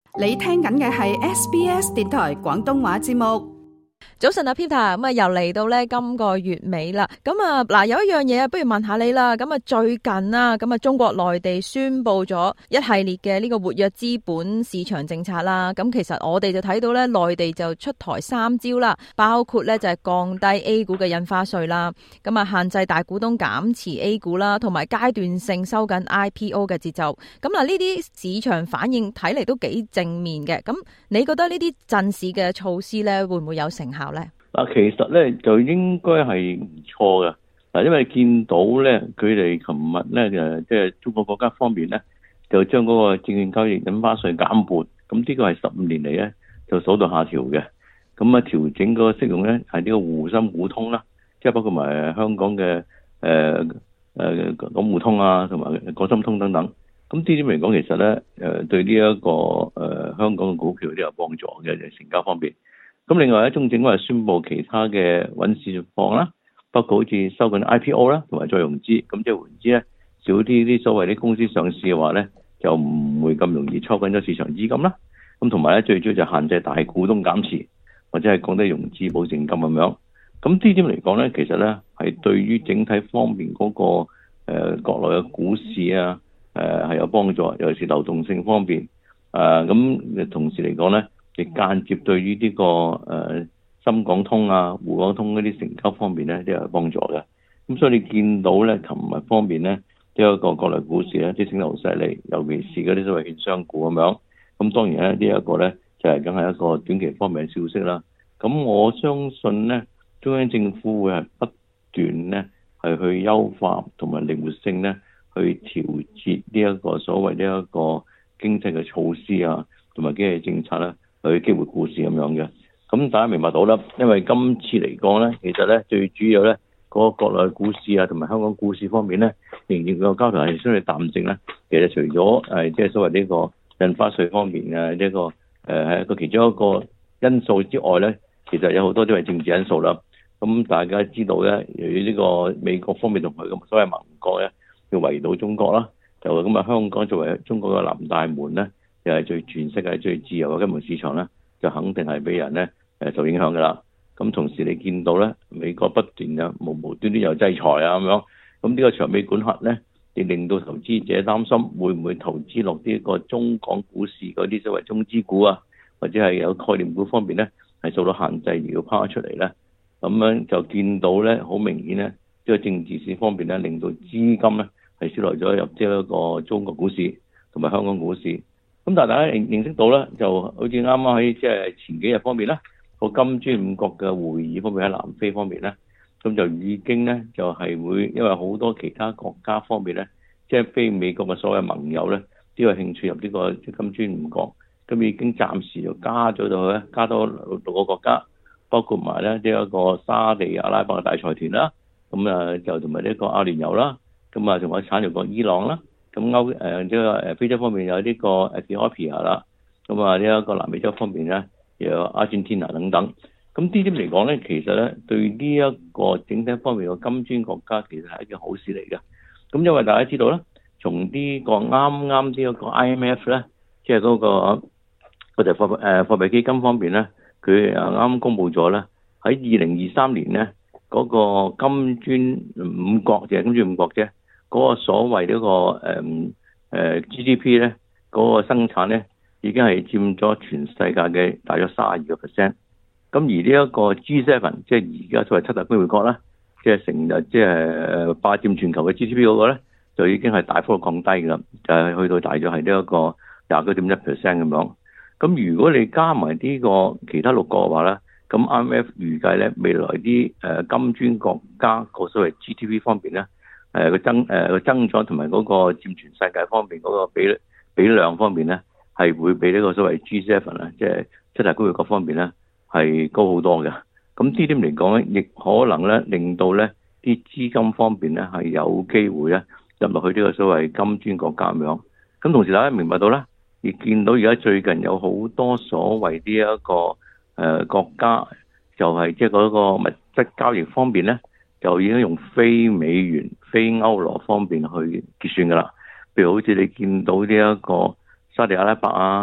你聽緊嘅係 SBS 電台廣東話節目。 早晨啊 Peter， 咁啊又嚟到咧今個月尾啦，咁啊嗱有一樣嘢不如問下你啦，咁啊最近啦，咁啊中國內地宣布咗一系列嘅呢個活躍資本市場政策啦，咁其實我哋就睇到咧內地就出台3招啦，包括咧就係降低 A 股嘅印花稅啦，咁啊限制大股東減持 A 股啦，同埋階段性收緊 IPO 嘅節奏，咁嗱呢啲市場反應睇嚟都幾正面嘅，咁你覺得呢啲振市嘅措施咧會唔會有成效咧？ 嗱，其實咧就應該係唔錯嘅。嗱，因為見到咧佢哋琴日咧即係中國國家方面咧就將嗰個證券交易印花稅減半，咁呢個係15年嚟咧就數到下調嘅。咁啊調整嗰個適用咧係呢個滬深股通啦，即係包括埋香港嘅港互通啊，同埋港深通等等。咁呢啲嚟講，其實咧對呢一個香港嘅股票都有幫助嘅，成交方面。咁另外中證係宣布其他嘅穩市況啦，包括好似收緊 IPO 啦，同埋再融資。咁即係換之咧，少啲所謂啲公司上市嘅話咧，就唔會咁容易抽緊咗市場資金啦。咁同埋咧，最主要就限制大股東減持，或者係降低融資保證金咁樣。咁呢點嚟講咧，其實咧係對於整體方面嗰個國內嘅股市啊，係有幫助，尤其是流動性方面。咁同時嚟講咧，亦間接對於呢個深港通啊、滬港通嗰啲成交方面咧都有幫助嘅。咁所以你見到咧，琴日方面咧，呢一個國內股市咧，即係升得好犀利，尤其是嗰啲所謂券商股咁樣。咁當然咧，呢一個咧就係梗係一個短期方面嘅消息啦。咁我相信咧，中央政府會係不斷咧係去優化同埋靈活性咧去調節呢一個所謂呢一個經濟嘅措施啊，同埋經濟政策咧。去激活股市咁樣嘅，咁大家明白到啦。因為今次嚟講咧，其實咧最主要咧，嗰個國內股市啊，同埋香港股市方面咧，仍然個交投係相對淡靜咧。其實除咗即係所謂呢個印花稅方面嘅呢個係一個其中一個因素之外咧，其實有好多都係政治因素啦。咁大家知道咧，由於呢個美國方面同佢咁所謂盟國咧，要圍堵中國啦，就咁啊香港作為中國嘅南大門咧。又係全世界最自由嘅金融市場咧，就肯定係俾人咧受影響㗎啦。咁同時你見到咧，美國不斷啊無端端有制裁啊咁樣，咁呢個長尾管轄咧，亦令到投資者擔心會唔會投資落呢個中港股市嗰啲所謂中資股啊，或者係有概念股方面咧係受到限制而要拋出嚟咧。咁樣就見到咧，好明顯咧，呢個政治市方面咧，令到資金咧係消來咗入即係一個中國股市同埋香港股市。咁但係大家認識到咧，就好似啱啱喺即係前幾日方面咧，個金磚五國嘅會議方面喺南非方面咧，咁就已經咧就係會因為好多其他國家方面咧，即係非美國嘅所謂盟友咧，都有興趣入呢個金磚五國，咁已經暫時就加咗到咧，加多6個國家，包括埋咧呢一個沙地阿拉伯嘅大財團啦，咁就同埋呢個阿聯酋啦，咁仲有產油國伊朗啦。咁非洲方面有呢個Ethiopia啦，咁呢一個南美洲方面咧又有阿根廷等等。咁呢啲嚟講咧，其實咧對呢一個整體方面嘅金磚國家其實係一件好事嚟嘅。咁因為大家知道咧，從呢個啱呢一個 IMF 咧，即係嗰個國際貨幣基金方面咧，佢啱公布咗咧喺2023年咧嗰個金磚五國淨係金磚五國啫。嗰個所謂呢個GDP 咧，嗰個生產咧已經係佔咗全世界嘅大約32%。咁而呢一個 G7，即係而家所謂7大工業國啦，即係成日即係霸佔全球嘅 GDP 嗰個咧，就已經係大幅降低㗎啦，就係去到大約係呢一個29.1% 咁樣。咁如果你加埋呢個其他6個嘅話咧，咁 IMF 預計咧未來啲金磚國家個所謂 GDP 方面咧，個增長同埋嗰個佔全世界方面嗰個比量方面咧，係會比呢個所謂 G7 咧，即係7大工業國方面咧係高好多嘅。咁呢點嚟講咧，亦可能咧令到咧啲資金方面咧係有機會咧入落去呢個所謂金磚國家咁樣。咁同時大家明白到咧，亦見到而家最近有好多所謂呢一個國家，就係即係嗰個物質交易方面咧，就已經用非美元、非歐羅方面去結算㗎啦。譬如好似你見到呢一個沙地阿拉伯啊、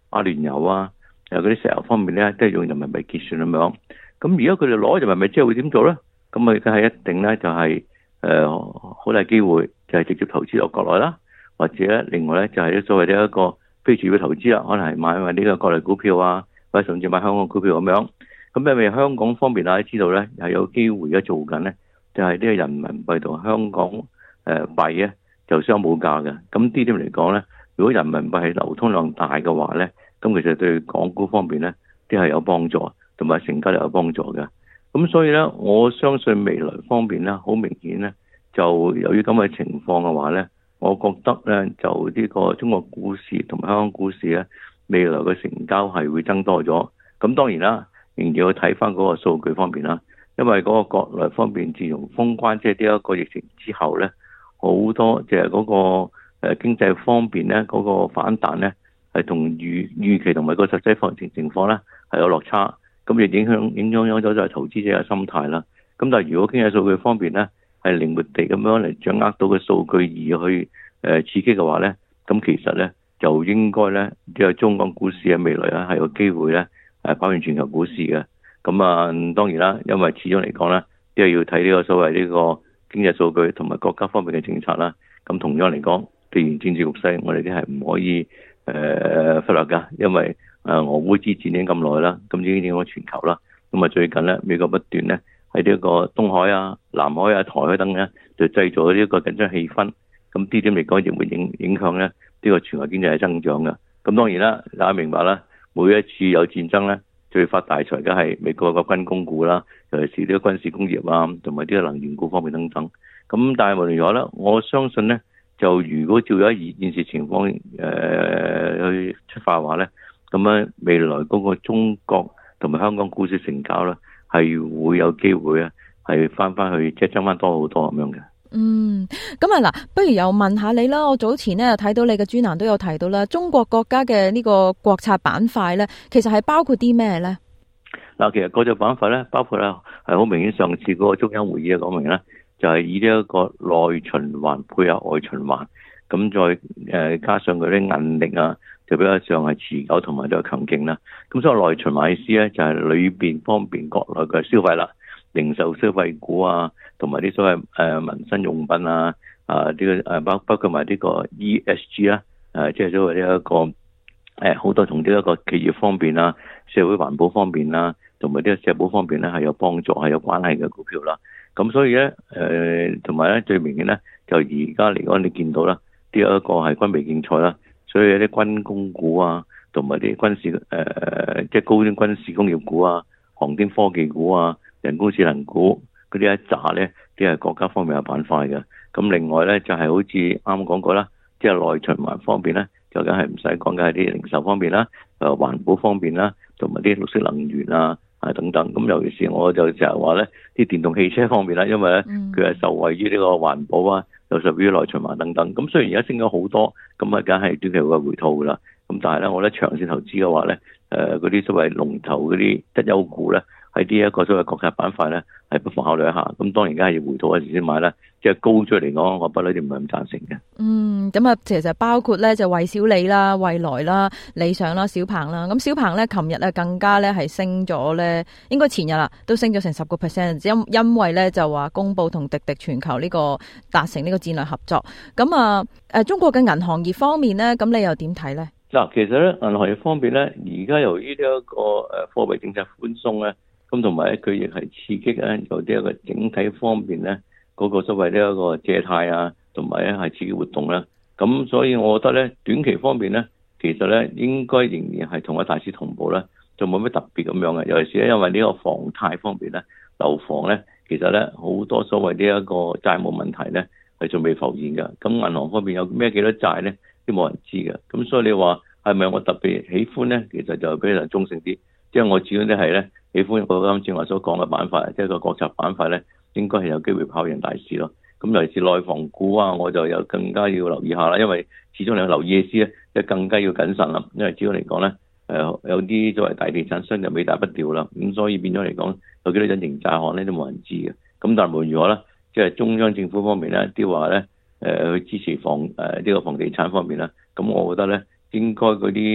阿聯酋啊，嗰啲石油方面咧，都係用人民幣結算咁樣。咁如果佢哋攞人民幣之後會點做咧？咁啊，梗係一定咧就係好大機會就係直接投資落國內啦，或者另外咧就係所謂呢一個非主要投資啦，可能係買呢個國內股票啊，或者甚至買香港股票咁樣。咁因為香港方面大家知道咧，係有機會而家做緊咧，就係呢個人民幣同香港幣咧就相冇價嘅。咁呢點嚟講咧，如果人民幣係流通量大嘅話咧，咁其實對港股方面咧都係有幫助，同埋成交都有幫助嘅。咁所以咧，我相信未來方面咧，好明顯咧，就由於咁嘅情況嘅話咧，我覺得咧就呢個中國股市同埋香港股市咧，未來嘅成交係會增多咗。咁當然啦，仍然要睇翻嗰個數據方面啦，因為嗰個國內方面自從封關即係呢一個疫情之後咧，好多即係嗰個經濟方面咧嗰個反彈咧係同預期同埋個實際放情況咧係有落差。咁亦影響咗就係投資者嘅心態啦。咁但係如果經濟數據方面咧係靈活地咁樣嚟掌握到嘅數據而去刺激嘅話咧，咁其實咧就應該咧呢個中港股市嘅未來咧係有機會咧跑贏全球股市嘅。咁啊當然啦，因為始終嚟講咧都係要睇呢個所謂呢個經濟數據同埋國家方面嘅政策啦。咁同樣嚟講，地緣政治局勢我哋都係唔可以忽略㗎，因為俄烏之戰已經咁耐啦，咁已經影響全球啦。咁啊最近咧，美國不斷咧喺呢個東海啊、南海啊、台海等咧，就製造呢一個緊張氣氛。咁呢點嚟講，亦會影響咧呢個全球經濟嘅增長嘅。咁當然啦，大家明白啦，每一次有戰爭咧，最發大財嘅係美國個軍工股啦，尤其是呢個軍事工業啊，同埋呢個能源股方面等等。咁但係無論如何咧，我相信咧，就如果照咗現時情況去出發嘅話咧，咁樣未來嗰個中國同埋香港股市成交咧，係會有機會啊，係翻去即係增翻多好多咁樣嘅。 咁啊嗱，不如又問下你啦。我早前咧睇到你嘅專欄都有提到啦，中國國家嘅呢個國策板塊咧，其實係包括啲咩咧？ 嗱，其實國策板塊咧，包括咧係好明顯，上次嗰個中央會議講明咧，就係以呢一個內循環配合外循環，咁再加上佢啲韌力啊，就比較上係持久同埋都係強勁啦。咁所以內循環意思咧，就係裏邊方便國內嘅消費啦，零售消費股啊，同埋啲所謂民生用品啊，呢個包括埋呢個 ESG 啦，即係所謂呢一個好多同呢一個企業方面啊、社會環保方面啊，同埋呢個社保方面咧係有幫助、係有關係嘅股票啦。咁所以咧同埋咧最明顯咧，就而家嚟講你見到啦，呢一個係軍備競賽啦，所以有啲軍工股啊，同埋啲軍事即係高端軍事工業股啊、航天科技股啊、人工智能股嗰啲一紮咧，啲係國家方面嘅板塊嘅。咁另外咧就係好似啱講過啦，即係內循環方面咧，就梗係唔使講嘅係啲零售方面啦、環保方面啦，同埋啲綠色能源啊等等。咁尤其是我就成日話咧，啲電動汽車方面啦，因為咧佢係受惠於呢個環保啊，又受惠於內循環等等。咁雖然而家升咗好多，咁啊梗係短期會回吐噶啦。咁但係咧，我覺得長線投資嘅話咧，嗰啲所謂龍頭嗰啲質優股咧，喺呢一個所謂國策板塊咧，係不妨考慮一下。咁當然而家係要回吐嗰時先買啦，即係高咗嚟講，我不嬲都唔係咁贊成嘅。 咁啊，其實包括咧就蔚小理啦、蔚來啦、理想啦、小鵬啦。咁小鵬咧，琴日咧更加咧係升咗咧，應該前日啦都升咗成10%，因為咧就話公布同滴滴全球呢個達成呢個戰略合作。咁啊，中國嘅銀行業方面咧，咁你又點睇咧？ 嗱，其實咧銀行業方面咧，而家由於呢一個貨幣政策寬鬆咧，咁同埋咧佢亦係刺激咧有啲一個整體方面咧嗰個所謂呢一個借貸啊，同埋咧係刺激活動啦。咁所以我覺得咧短期方面咧，其實咧應該仍然係同個大市同步啦，就冇咩特別咁樣嘅。尤其是咧因為呢個房貸方面咧，樓房咧其實咧好多所謂呢一個債務問題咧係仲未浮現嘅。咁銀行方面有咩幾多債咧？都冇人知嘅，咁所以你話係咪我特別喜歡咧？其實就比較中性啲，即係我始終都係咧喜歡我啱先我所講嘅板塊，即係個國策板塊咧，應該係有機會跑贏大市咯。咁尤其是內房股啊，我就有更加要留意下啦，因為始終你留意嘅意思咧，即係更加要謹慎啦。因為始終嚟講咧，有啲作為大地產商就尾大不掉啦，咁所以變咗嚟講，有幾多隱形債項咧都冇人知嘅。咁但係無論如何咧，即係中央政府方面咧，啲話咧。去支持呢個房地產方面啦，咁我覺得咧應該嗰啲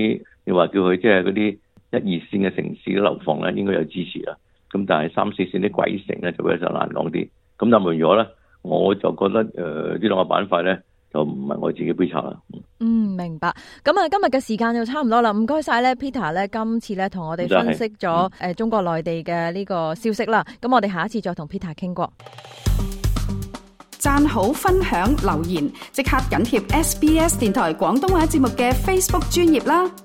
你話叫佢即係嗰啲1、2線嘅城市嘅樓房咧，應該有支持啦。咁但係3、4線啲鬼城咧就比較難講啲。咁但係如果咧，我就覺得呢兩個板塊咧就唔係我自己杯茶啦。 明白。咁啊，今日嘅時間就差唔多啦。唔該晒咧 Peter 咧，今次咧同我哋分析咗中國內地嘅呢個消息啦。咁我哋下一次再同 Peter 傾過。 讚好、分享、留言，即刻緊貼SBS 電台廣東話節目嘅 Facebook 專頁啦。